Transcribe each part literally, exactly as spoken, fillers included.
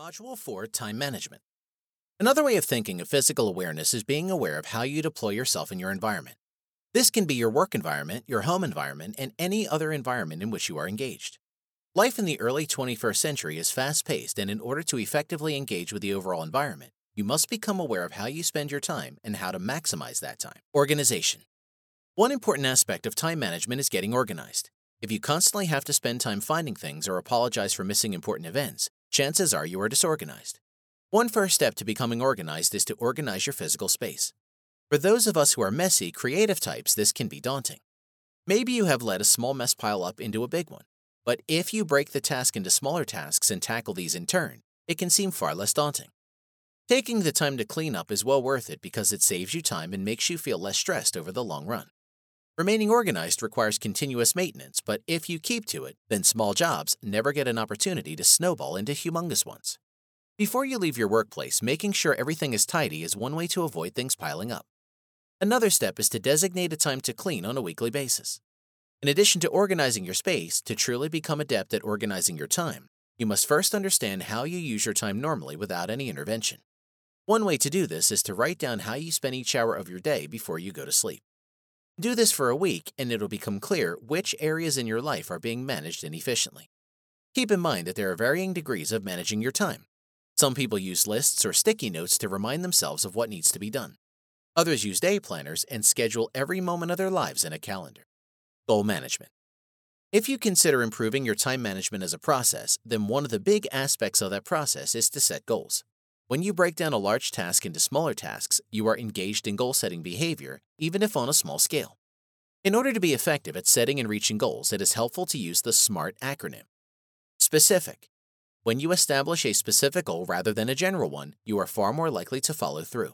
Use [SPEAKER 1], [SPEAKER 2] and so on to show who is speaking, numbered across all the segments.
[SPEAKER 1] Module four, Time Management. Another way of thinking of physical awareness is being aware of how you deploy yourself in your environment. This can be your work environment, your home environment, and any other environment in which you are engaged. Life in the early twenty-first century is fast-paced, and in order to effectively engage with the overall environment, you must become aware of how you spend your time and how to maximize that time. Organization. One important aspect of time management is getting organized. If you constantly have to spend time finding things or apologize for missing important events, chances are you are disorganized. One first step to becoming organized is to organize your physical space. For those of us who are messy, creative types, this can be daunting. Maybe you have let a small mess pile up into a big one, but if you break the task into smaller tasks and tackle these in turn, it can seem far less daunting. Taking the time to clean up is well worth it because it saves you time and makes you feel less stressed over the long run. Remaining organized requires continuous maintenance, but if you keep to it, then small jobs never get an opportunity to snowball into humongous ones. Before you leave your workplace, making sure everything is tidy is one way to avoid things piling up. Another step is to designate a time to clean on a weekly basis. In addition to organizing your space, to truly become adept at organizing your time, you must first understand how you use your time normally without any intervention. One way to do this is to write down how you spend each hour of your day before you go to sleep. Do this for a week, and it'll become clear which areas in your life are being managed inefficiently. Keep in mind that there are varying degrees of managing your time. Some people use lists or sticky notes to remind themselves of what needs to be done. Others use day planners and schedule every moment of their lives in a calendar. Goal management. If you consider improving your time management as a process, then one of the big aspects of that process is to set goals. When you break down a large task into smaller tasks, you are engaged in goal-setting behavior, even if on a small scale. In order to be effective at setting and reaching goals, it is helpful to use the SMART acronym. Specific. When you establish a specific goal rather than a general one, you are far more likely to follow through.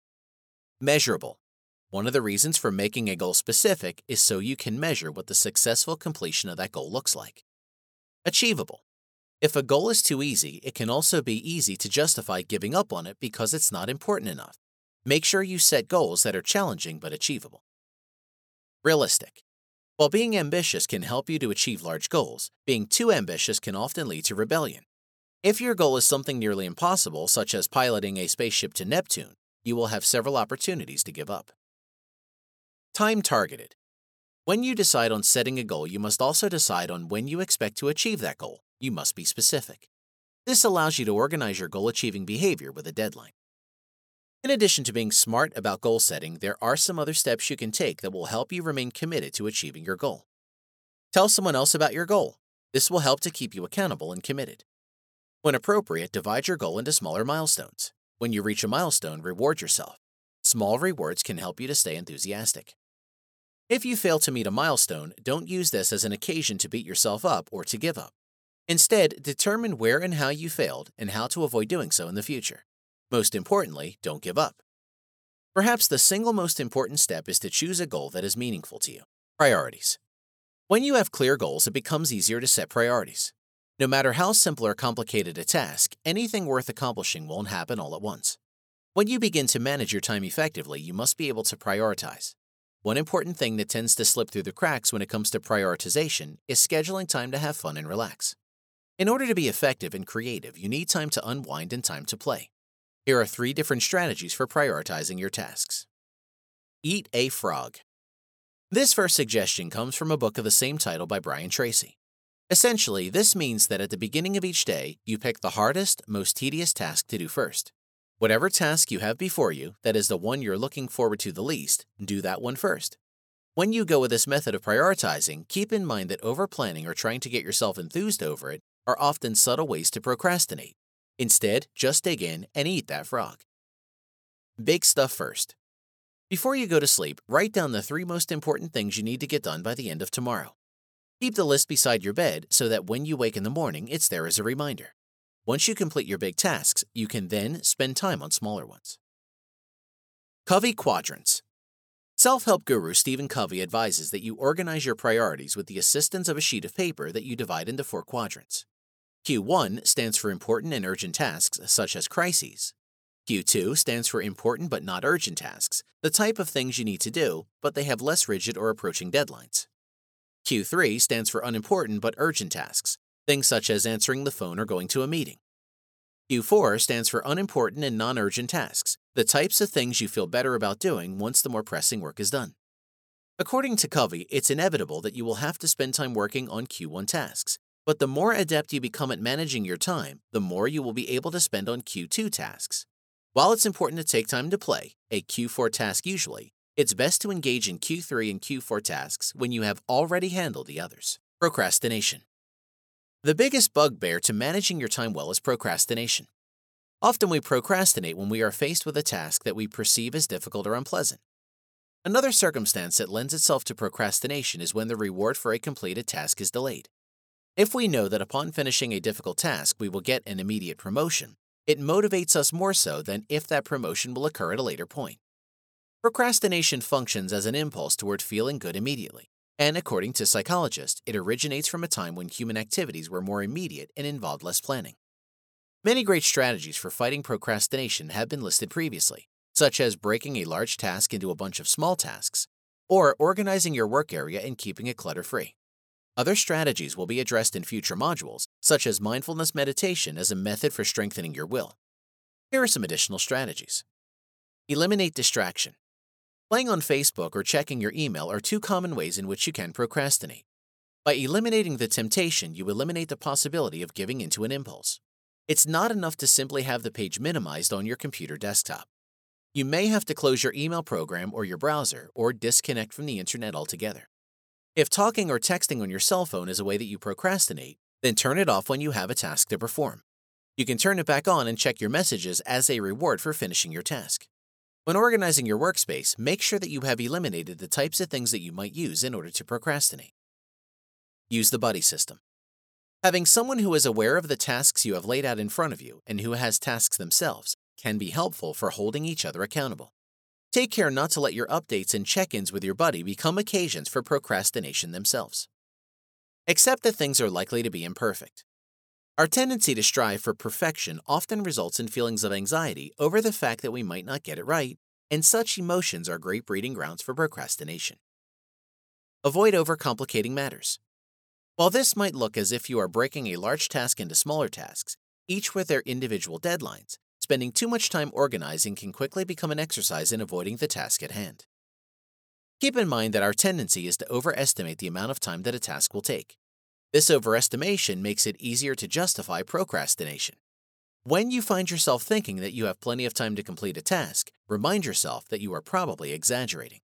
[SPEAKER 1] Measurable. One of the reasons for making a goal specific is so you can measure what the successful completion of that goal looks like. Achievable. If a goal is too easy, it can also be easy to justify giving up on it because it's not important enough. Make sure you set goals that are challenging but achievable. Realistic. While being ambitious can help you to achieve large goals, being too ambitious can often lead to rebellion. If your goal is something nearly impossible, such as piloting a spaceship to Neptune, you will have several opportunities to give up. Time targeted. When you decide on setting a goal, you must also decide on when you expect to achieve that goal. You must be specific. This allows you to organize your goal-achieving behavior with a deadline. In addition to being smart about goal setting, there are some other steps you can take that will help you remain committed to achieving your goal. Tell someone else about your goal. This will help to keep you accountable and committed. When appropriate, divide your goal into smaller milestones. When you reach a milestone, reward yourself. Small rewards can help you to stay enthusiastic. If you fail to meet a milestone, don't use this as an occasion to beat yourself up or to give up. Instead, determine where and how you failed and how to avoid doing so in the future. Most importantly, don't give up. Perhaps the single most important step is to choose a goal that is meaningful to you. Priorities. When you have clear goals, it becomes easier to set priorities. No matter how simple or complicated a task, anything worth accomplishing won't happen all at once. When you begin to manage your time effectively, you must be able to prioritize. One important thing that tends to slip through the cracks when it comes to prioritization is scheduling time to have fun and relax. In order to be effective and creative, you need time to unwind and time to play. Here are three different strategies for prioritizing your tasks. Eat a frog. This first suggestion comes from a book of the same title by Brian Tracy. Essentially, this means that at the beginning of each day, you pick the hardest, most tedious task to do first. Whatever task you have before you, that is the one you're looking forward to the least, do that one first. When you go with this method of prioritizing, keep in mind that over-planning or trying to get yourself enthused over it are often subtle ways to procrastinate. Instead, just dig in and eat that frog. Big stuff first. Before you go to sleep, write down the three most important things you need to get done by the end of tomorrow. Keep the list beside your bed so that when you wake in the morning, it's there as a reminder. Once you complete your big tasks, you can then spend time on smaller ones. Covey Quadrants. Self-help guru Stephen Covey advises that you organize your priorities with the assistance of a sheet of paper that you divide into four quadrants. Q one stands for important and urgent tasks, such as crises. Q two stands for important but not urgent tasks, the type of things you need to do, but they have less rigid or approaching deadlines. Q three stands for unimportant but urgent tasks, things such as answering the phone or going to a meeting. Q four stands for unimportant and non-urgent tasks, the types of things you feel better about doing once the more pressing work is done. According to Covey, it's inevitable that you will have to spend time working on Q one tasks, but the more adept you become at managing your time, the more you will be able to spend on Q two tasks. While it's important to take time to play, a Q four task usually, it's best to engage in Q three and Q four tasks when you have already handled the others. Procrastination. The biggest bugbear to managing your time well is procrastination. Often we procrastinate when we are faced with a task that we perceive as difficult or unpleasant. Another circumstance that lends itself to procrastination is when the reward for a completed task is delayed. If we know that upon finishing a difficult task we will get an immediate promotion, it motivates us more so than if that promotion will occur at a later point. Procrastination functions as an impulse toward feeling good immediately, and according to psychologists, it originates from a time when human activities were more immediate and involved less planning. Many great strategies for fighting procrastination have been listed previously, such as breaking a large task into a bunch of small tasks, or organizing your work area and keeping it clutter-free. Other strategies will be addressed in future modules, such as mindfulness meditation as a method for strengthening your will. Here are some additional strategies. Eliminate distraction. Playing on Facebook or checking your email are two common ways in which you can procrastinate. By eliminating the temptation, you eliminate the possibility of giving into an impulse. It's not enough to simply have the page minimized on your computer desktop. You may have to close your email program or your browser or disconnect from the internet altogether. If talking or texting on your cell phone is a way that you procrastinate, then turn it off when you have a task to perform. You can turn it back on and check your messages as a reward for finishing your task. When organizing your workspace, make sure that you have eliminated the types of things that you might use in order to procrastinate. Use the buddy system. Having someone who is aware of the tasks you have laid out in front of you and who has tasks themselves can be helpful for holding each other accountable. Take care not to let your updates and check-ins with your buddy become occasions for procrastination themselves. Accept that things are likely to be imperfect. Our tendency to strive for perfection often results in feelings of anxiety over the fact that we might not get it right, and such emotions are great breeding grounds for procrastination. Avoid overcomplicating matters. While this might look as if you are breaking a large task into smaller tasks, each with their individual deadlines, spending too much time organizing can quickly become an exercise in avoiding the task at hand. Keep in mind that our tendency is to overestimate the amount of time that a task will take. This overestimation makes it easier to justify procrastination. When you find yourself thinking that you have plenty of time to complete a task, remind yourself that you are probably exaggerating.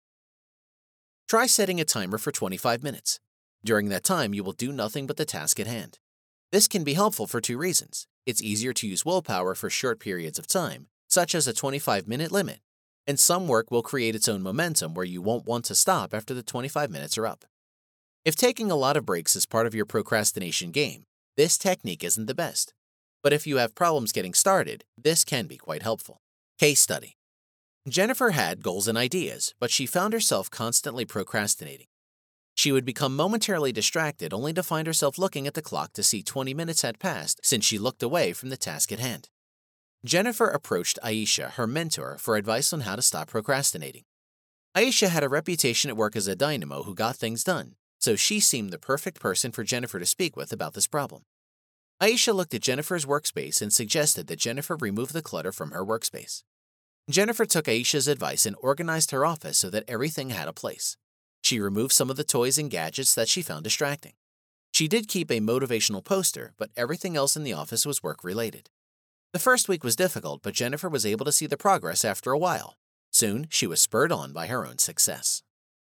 [SPEAKER 1] Try setting a timer for twenty-five minutes. During that time, you will do nothing but the task at hand. This can be helpful for two reasons. It's easier to use willpower for short periods of time, such as a twenty-five minute limit, and some work will create its own momentum where you won't want to stop after the twenty-five minutes are up. If taking a lot of breaks is part of your procrastination game, this technique isn't the best. But if you have problems getting started, this can be quite helpful. Case study. Jennifer had goals and ideas, but she found herself constantly procrastinating. She would become momentarily distracted only to find herself looking at the clock to see twenty minutes had passed since she looked away from the task at hand. Jennifer approached Aisha, her mentor, for advice on how to stop procrastinating. Aisha had a reputation at work as a dynamo who got things done, so she seemed the perfect person for Jennifer to speak with about this problem. Aisha looked at Jennifer's workspace and suggested that Jennifer remove the clutter from her workspace. Jennifer took Aisha's advice and organized her office so that everything had a place. She removed some of the toys and gadgets that she found distracting. She did keep a motivational poster, but everything else in the office was work-related. The first week was difficult, but Jennifer was able to see the progress after a while. Soon, she was spurred on by her own success.